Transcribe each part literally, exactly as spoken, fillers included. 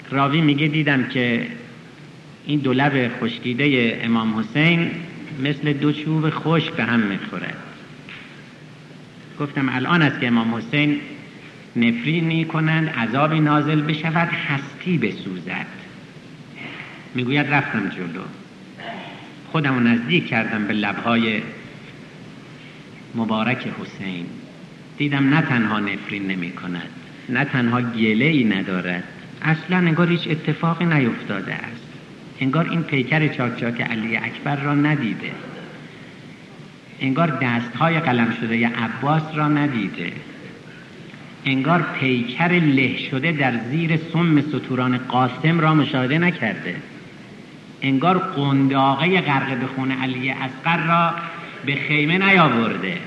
راوی میگه دیدم که این دو لب خشکیده امام حسین مثل دو چوب خشک به هم میخورد. گفتم الان است که امام حسین نفرینی کنند، عذابی نازل بشود، هستی بسوزد. میگوید رفتم جلو، خودمو نزدیک کردم به لبهای مبارک حسین، دیدم نه تنها نفرین نمی کند، نه تنها گله‌ای ندارد، اصلا انگار هیچ اتفاقی نیفتاده است، انگار این پیکر چاک چاک علی اکبر را ندیده، انگار دستهای قلم شده ی عباس را ندیده، انگار پیکر له شده در زیر سم ستوران قاسم را مشاهده نکرده، انگار قنداقه غرق به خون علی اصغر را به خیمه نیاورده،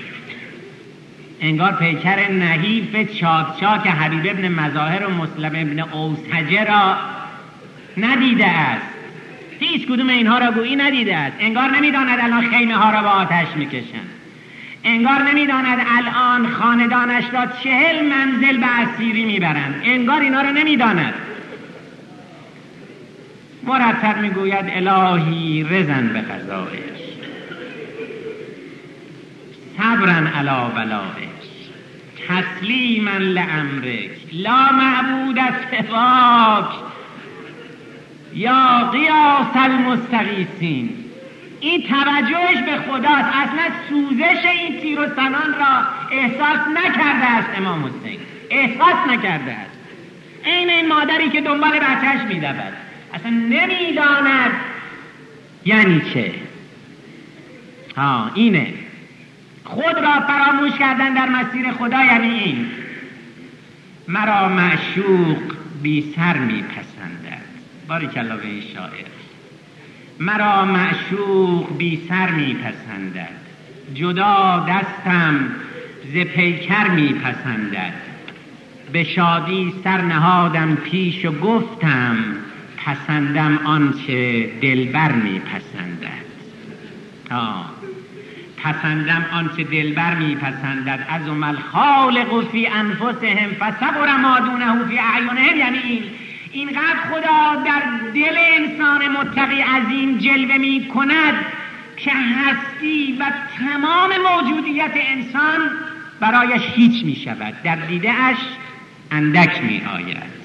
انگار پیکر نحیف چاک چاک حبیب ابن مظاهر و مسلم ابن اوسجه را ندیده است. هیچ کدوم اینها را گویی ندیده است. انگار نمیداند الان خیمه ها را با آتش میکشند، انگار نمیداند الان خاندانش را چهل منزل به اسیری میبرند، انگار اینا را نمیداند. مرتب میگوید الهی رضا به قضایش، صبرا علی بلایش، تسلیما لامرک، لا معبود سواک یا قیاس المستغیثین. این توجهش به خداست، اصلا سوزش این تیر و سنان را احساس نکرده است. امام حسین احساس نکرده است. این این مادری که دنبال بچهش میدود اصلا نمیداند یعنی چه. ها اینه، خود را فراموش کردن در مسیر خدا یعنی این. مرا معشوق بی سر میپسندد، باریکالله به این شاعر. مرا معشوق بی سر میپسندد، جدا دستم ز پیکر میپسندد، به شادی سر نهادم پیش و گفتم پسندم آنچه دلبر میپسندد. آه پسندم آنچه دلبر میپسندد. عظم الخالق فی انفسهم فصبر ما دونه فی اعینهم. یعنی این اینقدر خدا در دل انسان متقی عظیم جلوه می کند که هستی و تمام موجودیت انسان برایش هیچ می شود، در دیده اش اندک می آید.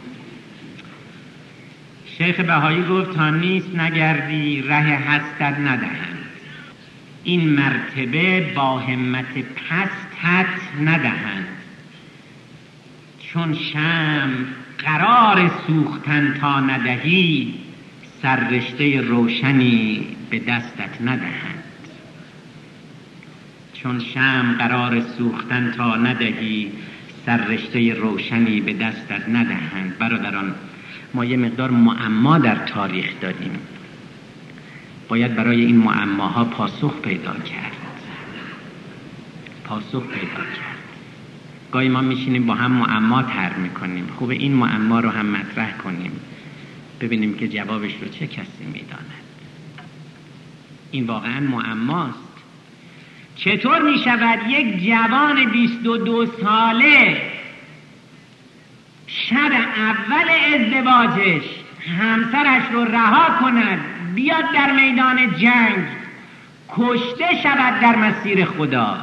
شیخ بهایی گفت تا نیست نگردی ره هستت ندهند، این مرتبه با همت پستت ندهند، چون شمع قرار سوختن تا ندهی سررشته روشنی به دستت ندهند. چون شمع قرار سوختن تا ندهی سررشته روشنی به دستت ندهند. برادران، ما یه مقدار معما در تاریخ داریم، باید برای این معماها پاسخ پیدا کرد پاسخ پیدا کرد. گاهی ما میشینیم با هم معما طرح میکنیم، خوبه این معما رو هم مطرح کنیم ببینیم که جوابش رو چه کسی میداند. این واقعا معماست. چطور میشود یک جوان بیست و دو ساله شب اول ازدواجش همسرش رو رها کند بیاد در میدان جنگ کشته شود در مسیر خدا؟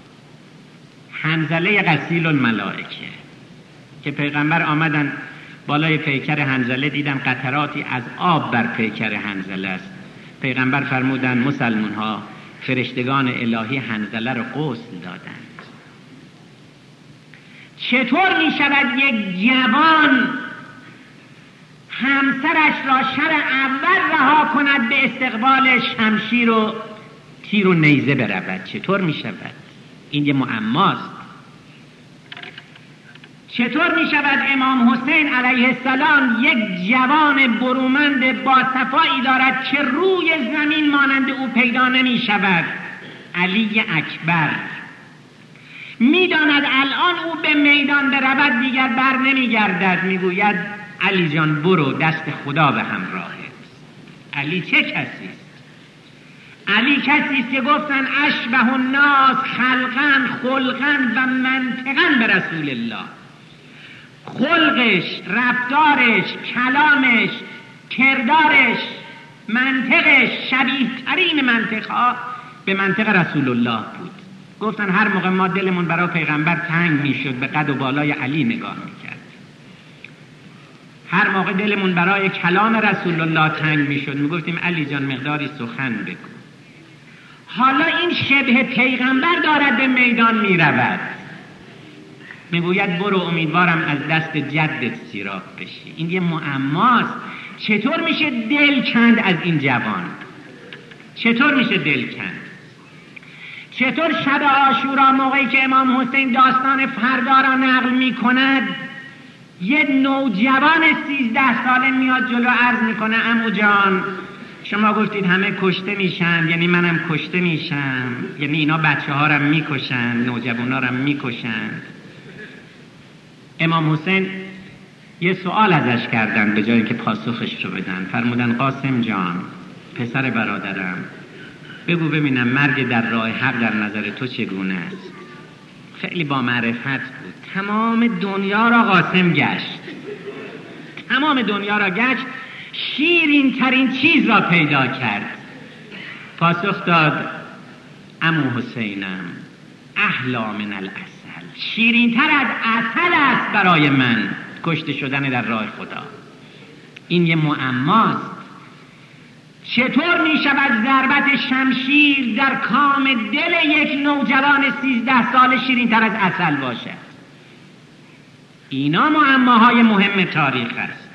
حنظله غسیل الملائکه که پیغمبر آمدن بالای پیکر حنظله، دیدم قطراتی از آب بر پیکر حنظله است. پیغمبر فرمودن مسلمان ها فرشتگان الهی حنظله رو غسل دادند. چطور می شود یک جوان همسرش را شب اول رها کند به استقبال شمشیر و تیر و نیزه برود؟ چطور می شود؟ این یه معماست. چطور می شود امام حسین علیه السلام یک جوان برومند با صفایی دارد که روی زمین مانند او پیدا نمی شود؟ علی اکبر می داند الان او به میدان برود دیگر بر نمی گردد، می گوید علی جان برو، دست خدا به همراهه. علی چه کسی است؟ علی کسی است که گفتن اشبه الناس خلقا خلقا و منطقا به رسول الله. خلقش، رفتارش، کلامش، کردارش، منطقش شبیه ترین منطقها به منطق رسول الله بود. گفتن هر موقع ما دلمون برای پیغمبر تنگ میشد به قد و بالای علی نگاه میکرد، هر موقع دلمون برای کلام رسول الله تنگ میشد میگفتیم علی جان مقداری سخن بگو. حالا این شبه پیغمبر دارد به میدان میرود، میگوید برو امیدوارم از دست جدت سیراب بشی. این یه معماست. چطور میشه دل کند از این جوان؟ چطور میشه دل کند؟ چطور شب عاشورا موقعی که امام حسین داستان فردا را نقل میکند یه نوجوان سیزده ساله میاد جلو عرض میکنه عمو جان شما گفتید همه کشته میشن، یعنی منم کشته میشم، یعنی اینا بچه ها رم میکشن، نوجوان ها رم میکشن. امام حسین یه سوال ازش کردن، به جایی که پاسخش رو بدن فرمودن قاسم جان پسر برادرم بگو ببینم مرگ در راه حق در نظر تو چگونه است؟ خیلی با معرفت بود، تمام دنیا را قاسم گشت، تمام دنیا را گشت، شیرین ترین چیز را پیدا کرد. پاسخ داد عمو حسینم احلا من العسل، شیرین تر از عسل است برای من کشته شدن در راه خدا. این یه معماست. چطور می شود ضربت شمشیر در کام دل یک نوجوان سیزده سال شیرین تر از عسل باشد؟ اینا معماهای مهم تاریخ است.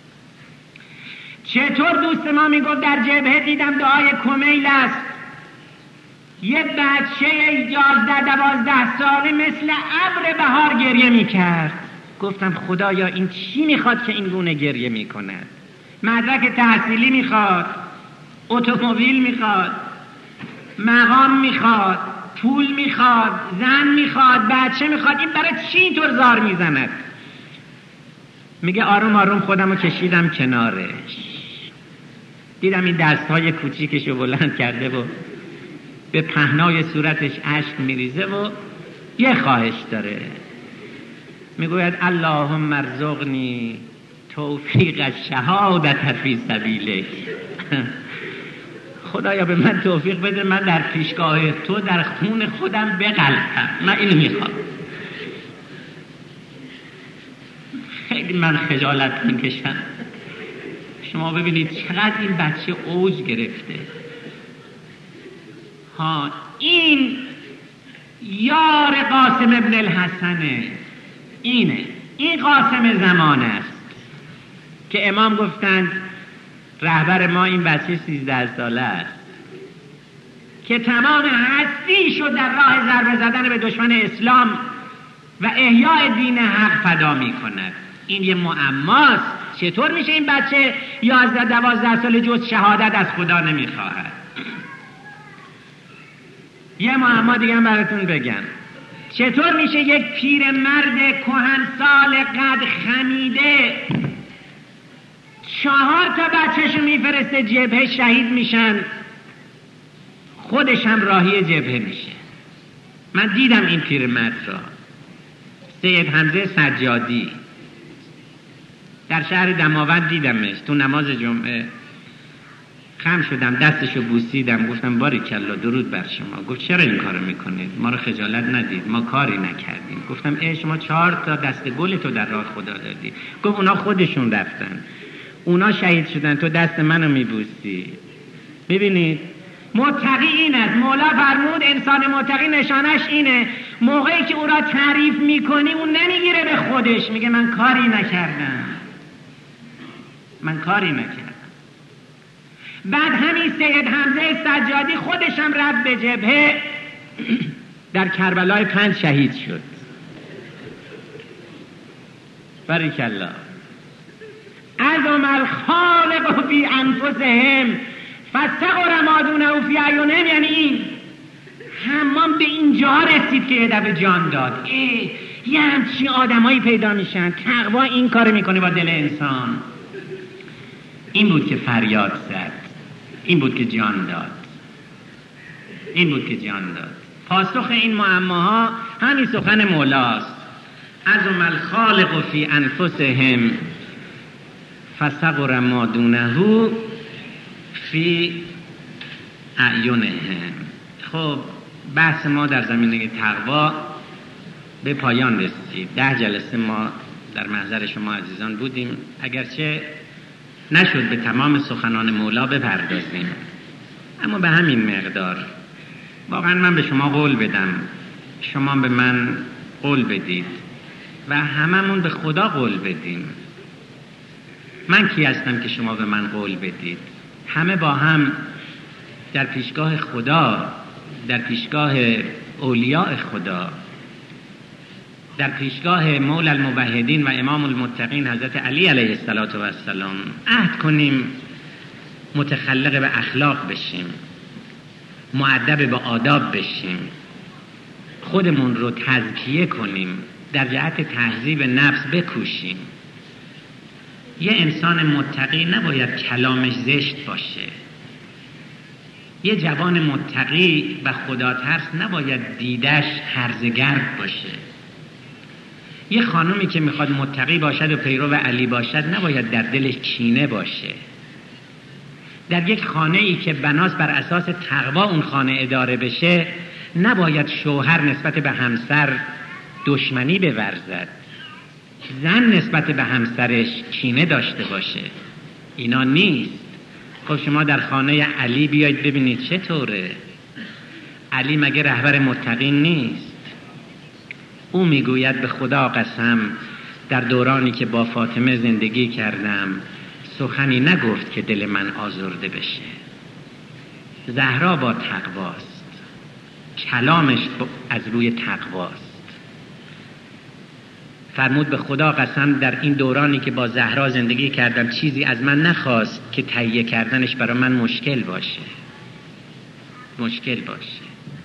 چطور دوست ما می گفت در جبهه دیدم دعای کمیل است، یه بچه یازده دوازده ساله مثل ابر بهار گریه می کرد. گفتم خدایا این چی می خواد که این گونه گریه می کند؟ مدرک تحصیلی می خواد، اتومبیل میخواد، مقام میخواد، پول میخواد، زن میخواد، بچه میخواد، این برای چی اینطور زار میزند؟ میگه آروم آروم خودمو کشیدم کنارش، دیدم این دستهای کوچیکشو بلند کرده و به پهنای صورتش اشک میریزه و یه خواهش داره، میگوید اللهم ارزقنی توفیق الشهادت فی سبیلک. خدایا به من توفیق بده من در پیشگاه تو در خون خودم بغلطم، من اینو میخوام. خیلی من خجالت میکشم. شما ببینید چقدر این بچه اوج گرفته. ها این یار قاسم ابن الحسنه، اینه، این قاسم زمان است که امام گفتند رهبر ما این بچه سیزده ساله است که تمام هستی شد در راه ضربه زدن به دشمن اسلام و احیای دین حق فدا می کند. این یه معماست. چطور میشه این بچه یازده دوازده ساله جز شهادت از خدا نمی خواهد؟ یه معما دیگه براتون بگم. چطور میشه یک پیرمرد کهنسال قد خمیده چهار تا بچه‌شو میفرسته جبهه شهید میشن، خودش هم راهی جبهه میشه؟ من دیدم این پیرمرد را، سید حمزه سجادی، در شهر دماوند دیدمش تو نماز جمعه. خم شدم دستشو بوسیدم، گفتم باریکلا درود بر شما. گفت چرا این کارو میکنید؟ ما رو خجالت ندید، ما کاری نکردیم. گفتم ای شما چهار تا دست گل تو در راه خدا دادی. گفت اونا خودشون رفتن، اونا شهید شدن، تو دست منو میبوسی. ببینید متقی این است. مولا فرمود انسان متقی نشانش اینه موقعی که او را تعریف میکنی اون نمیگیره به خودش، میگه من کاری نکردم، من کاری نکردم. بعد همین سید حمزه سجادی خودش هم رفت به جبهه، در کربلای پنج شهید شد. باریکالله. عظم الخالق فی انفسهم فاستغفر ما دونه فی اعینهم. یعنی این حمام به اینجا رسید که یه دفعه جان داد. ای یه همچین آدمایی پیدا میشن، تقوا این کار میکنه با دل انسان. این بود که فریاد زد، این بود که جان داد، این بود که جان داد. پاسخ این معماها همین سخن مولاست. عظم الخالق فی انفسهم فصغر ما دونه فی اعینهم. خب بحث ما در زمینه تقوا به پایان رسید. ده جلسه ما در محضر شما عزیزان بودیم، اگرچه نشد به تمام سخنان مولا بپردازیم، اما به همین مقدار. واقعا من به شما قول بدم، شما به من قول بدید و هممون به خدا قول بدیم. من کی هستم که شما به من قول بدید؟ همه با هم در پیشگاه خدا، در پیشگاه اولیاء خدا، در پیشگاه مولا الموحدین و امام المتقین حضرت علی علیه السلام عهد کنیم متخلق به اخلاق بشیم، مؤدب به آداب بشیم، خودمون رو تزکیه کنیم، در جهت تهذیب نفس بکوشیم. یه انسان متقی نباید کلامش زشت باشه. یه جوان متقی و خدا ترس نباید دیدش هرزگرد باشه. یه خانومی که میخواد متقی باشد و پیرو علی باشد نباید در دلش کینه باشه. در یک خانه ای که بناست بر اساس تقوا اون خانه اداره بشه، نباید شوهر نسبت به همسر دشمنی بورزد، زن نسبت به همسرش کینه داشته باشه. اینا نیست. خب شما در خانه علی بیاید ببینید چطوره. علی مگه رهبر متقین نیست؟ او میگوید به خدا قسم در دورانی که با فاطمه زندگی کردم سخنی نگفت که دل من آزرده بشه. زهرا با تقواست، کلامش از روی تقواست. فرمود به خدا قسم در این دورانی که با زهرا زندگی کردم چیزی از من نخواست که تهیه کردنش برای من مشکل باشه مشکل باشه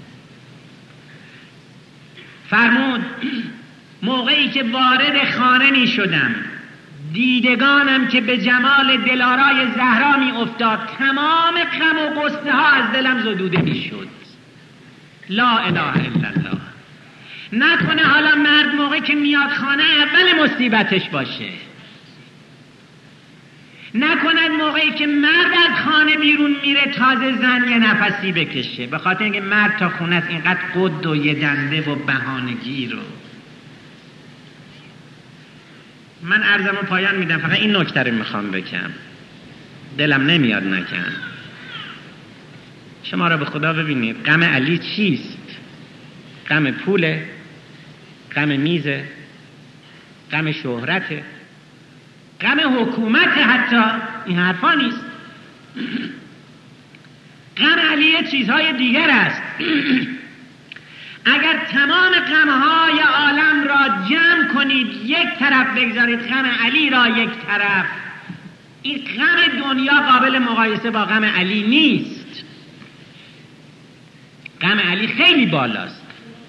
فرمود موقعی که وارد خانه می شدم، دیدگانم که به جمال دلارای زهرا می افتاد، تمام غم و غصه ها از دلم زدوده می شد. لا اله الا الله. نکنه حالا مرد موقعی که میاد خانه اول مصیبتش باشه، نکند موقعی که مرد از خانه بیرون میره تازه زن یه نفسی بکشه، به خاطر اینکه مرد تا خونه است اینقدر قد و یه دنده و بهانه‌گیر رو. من عرضمو پایان میدم، فقط این نکته رو میخوام بگم، دلم نمیاد نکن. شما را به خدا ببینید، غم علی چیست؟ غم پوله؟ غم میزه؟ غم شهرته؟ غم حکومت؟ حتی این حرفا نیست. غم علی چیزهای دیگر است. اگر تمام غمهای عالم را جمع کنید یک طرف بگذارید، غم علی را یک طرف، این غم دنیا قابل مقایسه با غم علی نیست. غم علی خیلی بالاست.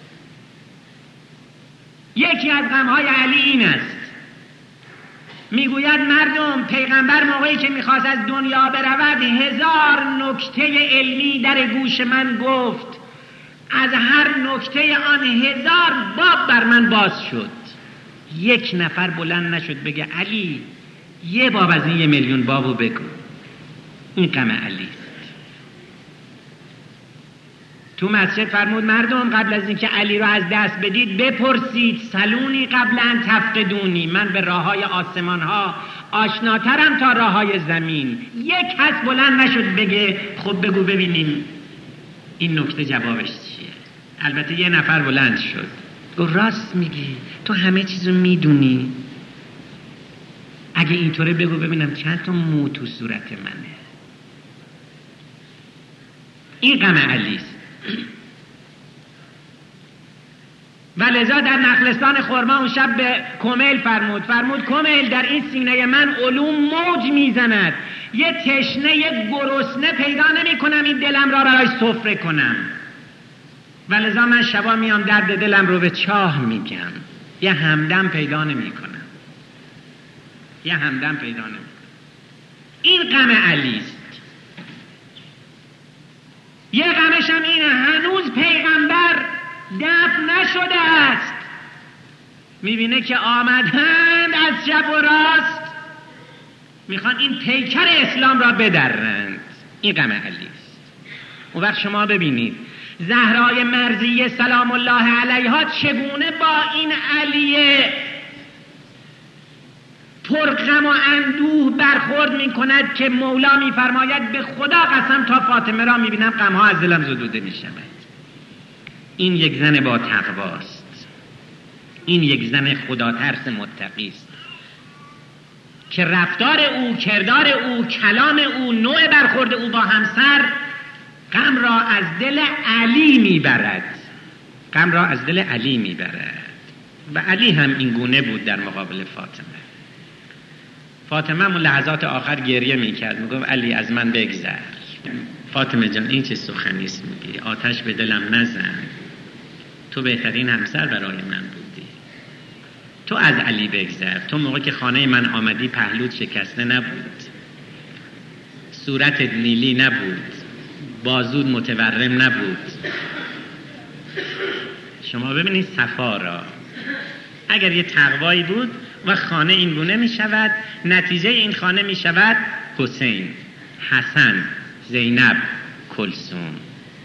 یکی از غمهای علی این است، میگوید مردم، پیغمبر موقعی که میخواست از دنیا برود هزار نکته علمی در گوش من گفت، از هر نکته آن هزار باب بر من باز شد. یک نفر بلند نشد بگه علی یه باب از این یه میلیون بابو بگو. این غم علی است. تو مسجد فرمود مردم قبل از اینکه علی رو از دست بدید بپرسید سلونی قبل ان تفقدونی، من به راههای آسمان ها آشناترم تا راههای زمین. یک کس بلند نشد بگه خب بگو ببینیم این نکته جوابش چیه. البته یه نفر بلند شد گفت راست میگی، تو همه چیزو میدونی، اگه اینطوره بگو ببینم چند تا مو تو صورت منه. این غم علی است. و لذا در نخلستان خرما اون شب به کمیل فرمود فرمود کمیل در این سینه من علوم موج میزند، یه تشنه یه گرسنه پیدا نمی کنم این دلم را برای سفره کنم، و لذا من شبا میام درد دلم رو به چاه میگم، یه همدم پیدا نمی کنم یه همدم پیدا نمی کنم. این غم علی است. یه غمش هم اینه هنوز پیغمبر دفن نشده است. میبینه که آمدند از چپ و راست میخوان این پیکر اسلام را بدرند. این غم علی است. اون وقت شما ببینید زهرای مرضیه سلام الله علیها چگونه با این علی پرغم و اندوه برخورد میکند که مولا میفرماید به خدا قسم تا فاطمه را میبینم غمها از دلم زدوده میشود. این یک زن با تقواست، این یک زن خدا ترس متقی است که رفتار او، کردار او، کلام او، نوع برخورد او با همسر غم را از دل علی میبرد، غم را از دل علی میبرد. و علی هم این گونه بود در مقابل فاطمه. فاطمه هم لحظات آخر گریه میکرد، میگفت علی از من بگذر. فاطمه جان این چه سخنی است میگی؟ آتش به دلم نزن، تو بهترین همسر برای من بودی، تو از علی بگذر. تو موقع که خانه من آمدی پهلوت شکسته نبود، صورتت نیلی نبود، بازود متورم نبود. شما ببینید صفا را. اگر یه تقوایی بود و خانه این گونه می شود، نتیجه این خانه می شود حسین، حسن، زینب، کلثوم.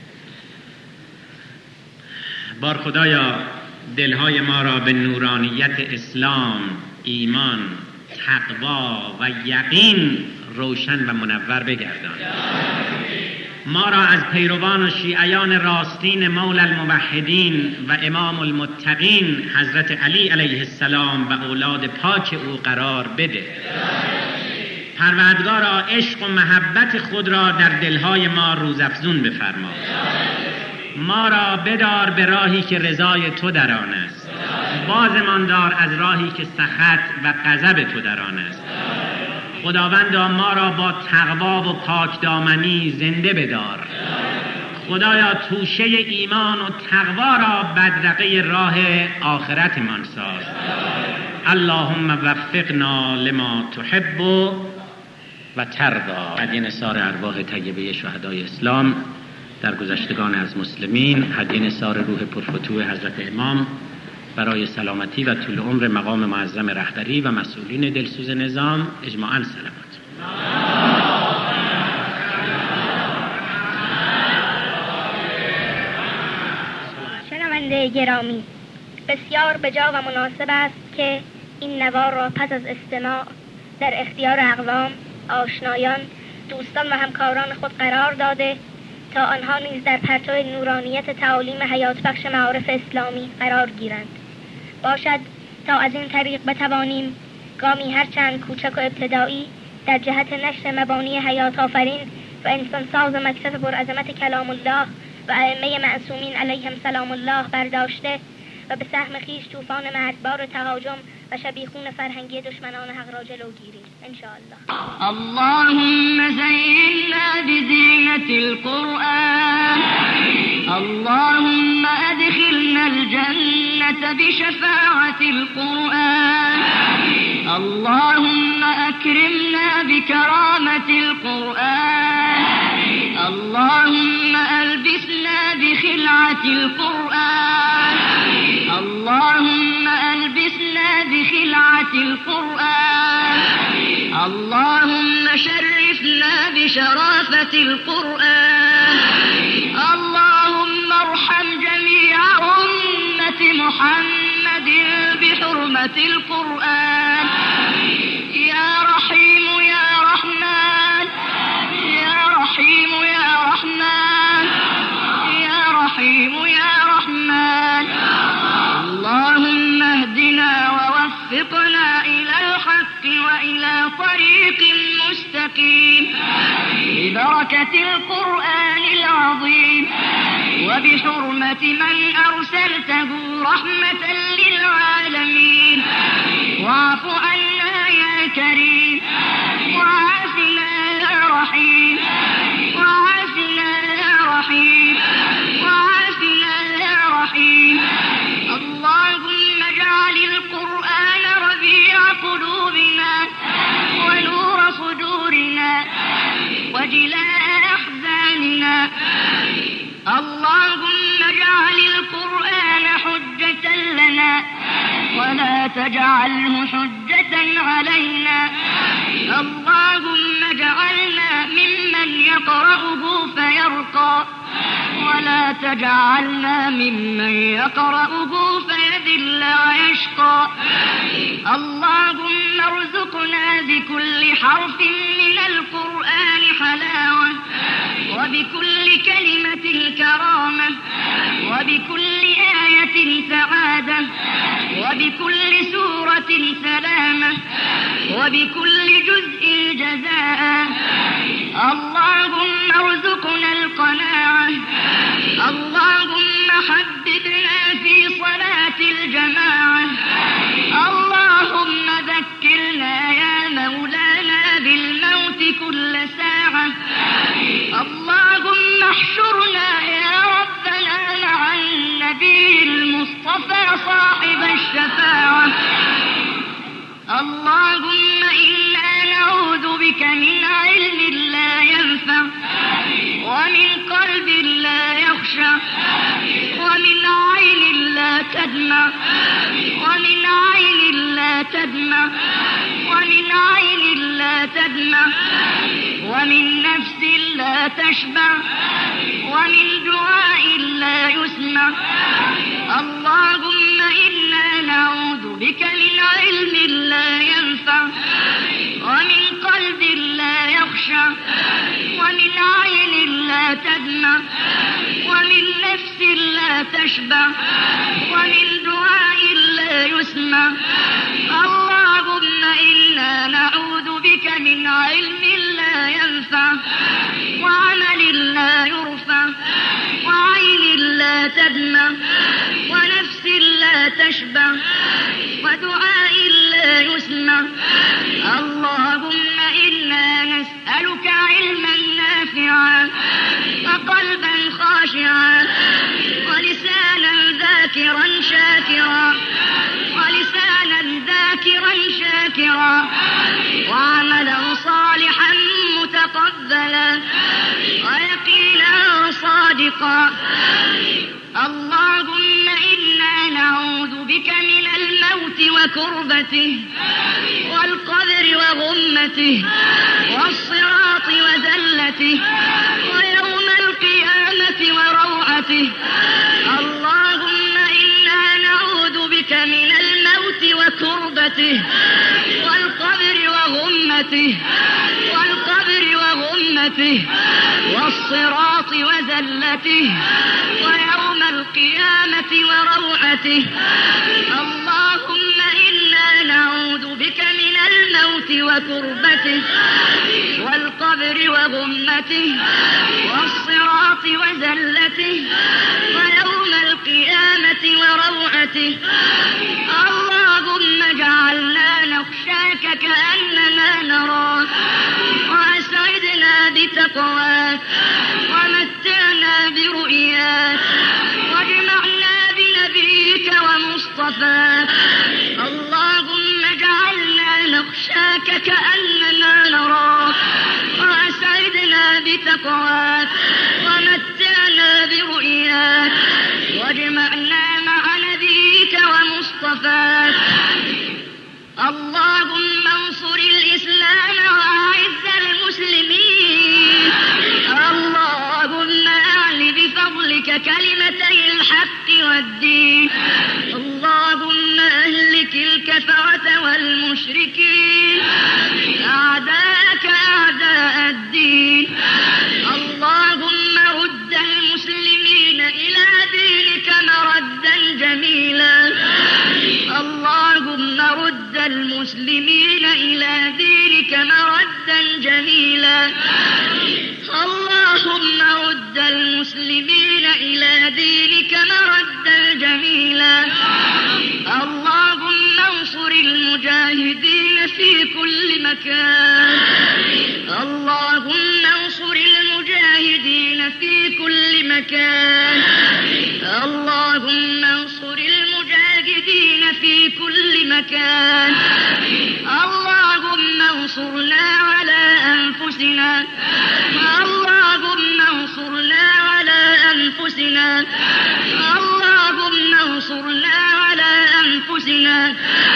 بار خدایا دلهای ما را به نورانیت اسلام، ایمان، تقوا و یقین روشن و منور بگردان. ما را از پیروان و شیعیان راستین مولا الموحدین و امام المتقین حضرت علی علیه السلام و اولاد پاک او قرار بده. پروردگارا عشق و محبت خود را در دلهای ما روزافزون بفرما. ما را بدار به راهی که رضای تو در آن است، بازمان دار از راهی که سخط و غضب تو در آن است. خداوندا ما را با تقوا و پاک دامنی زنده بدار. خدایا توشه ایمان و تقوا را بدرقه راه آخرتمان ساز. اللهم وفقنا لما تحب و ترضا. هدیه نثار ارواح طیبه شهدای اسلام در گذشتگان از مسلمین، هدیه نثار روح پرفتوح حضرت امام برای سلامتی و طول عمر مقام معظم رهبری و مسئولین دلسوز نظام. اجماعاً سلامت. شنونده گرامی، بسیار بجا و مناسب است که این نوار را پس از استماع در اختیار اقوام، آشنایان، دوستان و همکاران خود قرار داده تا آنها نیز در پرتو نورانیت تعالیم حیات بخش معارف اسلامی قرار گیرند. باشد تا از این طریق بتوانیم گامی هرچند کوچک و ابتدایی در جهت نشر مبانی حیات آفرین و انسان ساز مکتب پرعظمت کلام الله و ائمه معصومین علیهم سلام الله برداشته و به سهم خویش طوفان مرگبار تهاجم و شبیخون فرهنگی دشمنان حق را جلو گیریم ان شاء الله. اللهم زينا بزينة القرآن، اللهم أدخلنا الجنة بشفاعة القرآن، اللهم أكرمنا بكرامة القرآن، اللهم ألبسنا بخلعة القرآن، اللهم ألبسنا بخلعة القرآن، اللهم شرفنا بشرافة القرآن، اللهم ارحم جميع أمة محمد بحرمة القرآن. يا رحيم يا رحمن، يا رحيم يا رحمن، يا رحيم يا رحمن. اللهم اهدنا ووفقنا إلى الحق وإلى طريق مستقيم ببركة القرآن العظيم وبحرمة من أرسلته رحمة للعالمين. واعف عنا يا كريم، وعافنا يا رحيم، وعافنا يا رحيم، وعافنا يا رحيم. اللهم اجعل القرآن ربيع قلوبنا ونور صدورنا وجلاء أحزاننا. اللهم اجعل القرآن حجة لنا ولا تجعله حجة علينا. اللهم اجعلنا ممن يقرأه فيرقى ولا تجعلنا ممن يقرأه فيذل ويشقى. اللهم ارزقنا بكل حرف من القرآن حلاوة، وبكل كلمة كرامة، وبكل آية سعادة، وبكل سورة سلامة، وبكل جزء جزاء. اللهم ارزقنا القناعة. اللهم حببنا في صلاة الجماعة. اللهم ذكرنا يا مولانا بالموت كل ساعة. اللهم احشرنا يا ربنا مع النبي المصطفى صاحب الشفاعة. اللهم إنا نعوذ بك من علم لا ينفع، ومن قلب لا يخشع، ومن عين لا تدمع، ومن عين لا تدمع، ومن عين لا تدمع، ومن نفس لا تشبع، ومن دعاء لا يسمع. اللهم إنا نعوذ بك من علم لا ينفع، ومن قلب لا يخشع، ومن عين لا تدمع، ومن نفس لا تشبع، ومن دعاء لا يسمع. اللهم إنا نعوذ بك من علم لا ينفع، وعمل لا يرفع، وعين لا تدمع، ونفس لا تشبع، ودعاء لا يسمع. اللهم إنا نسألك علما نافعا، وقلبا خاشعا، ولسانا ذاكرا شاكرا، ولسانا ذاكرا شاكرا، وعملا صالحا متقبلا، ويقينا صادقا. اللهم إنا نعوذ بك من الموت وكربته، والقبر وغمته، والصراط وذلته، ويوم القيامة وروعته. اللهم إنا نعوذ بك من الموت وكربته، والقبر وغمته، والقبر وغمته، والصراط وذلته، ويوم القيامة وروعته. اللهم إنا نعوذ بك من الموت وكربته، والقبر وغمته، والصراط وذلته، ويوم القيامة وروعته. اللهم اجعلنا نخشاك كأننا نراك، وأسعدنا بتقواك، ومتعنا برؤياك، واجمعنا بنبيك ومصطفاك. اللهم اجعلنا نخشاك كأننا نراك، وأسعدنا بتقواك، ومتعنا برؤياك، واجمعنا مع نبيك ومصطفاك. اللهم انصر الإسلام وأعز المسلمين. اللهم أعل بفضلك كلمتي الحق والدين. اللهم أهلك الكفرة والمشركين، أعداءك أعداء الدين. اللهم رد المسلمين إلى دينك مردا جميلا. اللهم رد المسلمين إلى دينك مردا جميلا. اللهم رد المسلمين إلى دينك مردا جميلا. اللهم انصر المجاهدين في كل مكان. اللهم انصر المجاهدين في كل مكان. اللهم انصر المجاهدين في كل مكان. اللهم انصرنا على أنفسنا. اللهم انصرنا على أنفسنا. اللهم انصرنا على أنفسنا. لنا.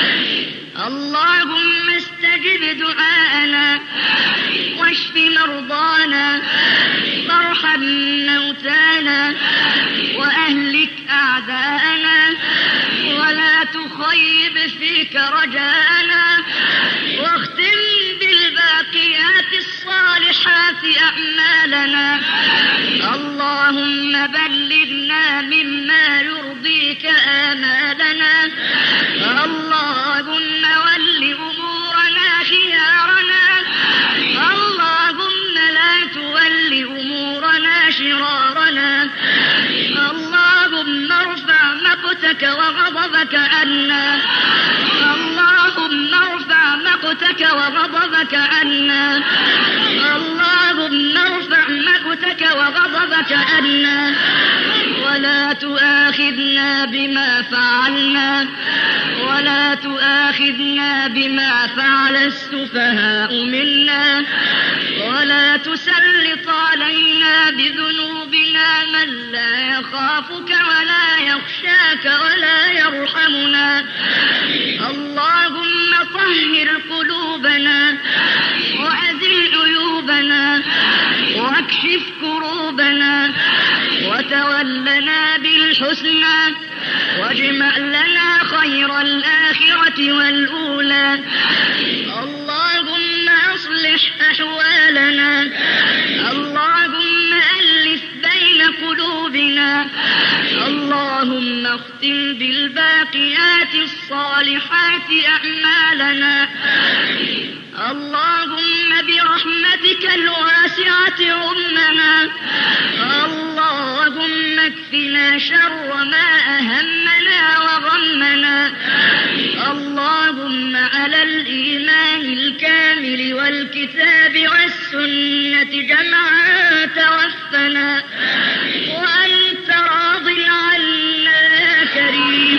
اللهم استجب دعاءنا واشف مرضانا وارحم موتانا وأهلك أعداءنا ولا تخيب فيك رجاءنا واختم بالباقيات الصالحات أعمالنا. اللهم بلغنا مما يرضيك آمالنا. اللهم ول أمورنا خيارنا. اللهم لا تول أمورنا شرارنا. اللهم ارفع مقتك وغضبك عنا. اللهم ارفع مقتك وغضبك عنا. اللهم ارفع مقتك وغضبك عنا ولا تؤاخذنا بما فعلنا ولا تؤاخذنا بما فعل السفهاء منا ولا تسلط علينا بذنوبنا من لا يخافك ولا يخشاك ولا يرحمنا. اللهم طهر قلوبنا وأزل عيوبنا واكشف كروبنا وتولنا بالحسنى واجمع لنا خير الآخرة والأولى. اللهم أصلح أحوالنا. اللهم ألف بين قلوبنا. اللهم اختم بالباقيات الصالحات أعمالنا. اللهم برحمتك الواسعة أمنا. اللهم اكفنا شر ما أهمنا وغمنا. اللهم على الإيمان الكامل والكتاب والسنة جمعا توفنا وأنت راض عنا يا كريم.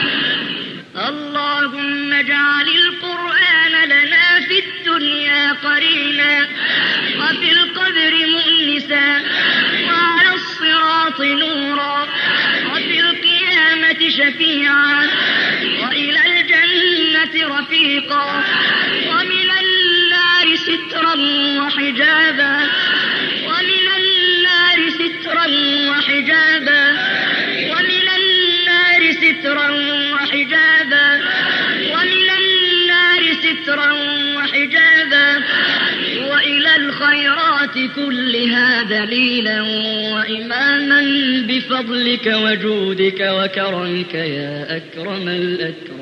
اللهم اجعل القرآن لنا في الدنيا قرينا وفي القبر مؤنسا وعلى الصراط نورا وفي القيامة شفيعا وإلى الجنة رفيقا ومن النار سترا وحجابا ومن النار سترا وحجابا ومن النار سترا وحجابا ومن النار سترا وحجابا وإلى الخيرات كلها دليلا وإماما بفضلك وجودك وكرمك يا أكرم الأكرم.